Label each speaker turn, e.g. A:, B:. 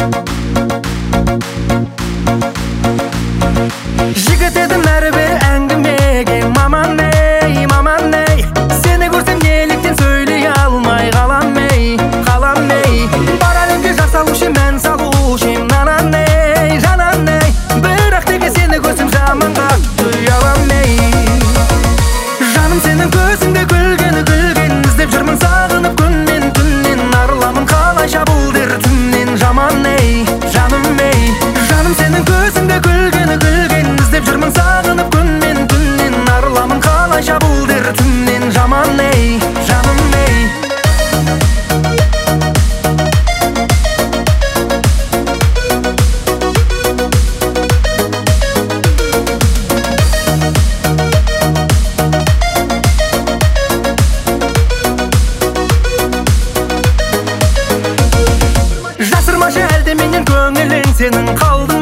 A: Жігіт едім әрбір әңгімеге маман ей, сені көрсем неліктен сөйлей алмай қалам ей. Бар әлемге жасалушы мән салушы жанан ей, бірақ неге сені көрсем жаман қатты ұялам ей. Жаным сенің көзіңде күлген іздеп жүрмін сағынып күннен түннен, арыламын қалайша бұл дертімнен жаман ей, жаным ей. Жаным сенің көзіңде күлген іздеп жүрмін сағынып күннен түннен, арыламын қалайша бұл дертімнен жаман ей, жаным ей. Жасырмашы әлде менен көңілің, сенің қалдың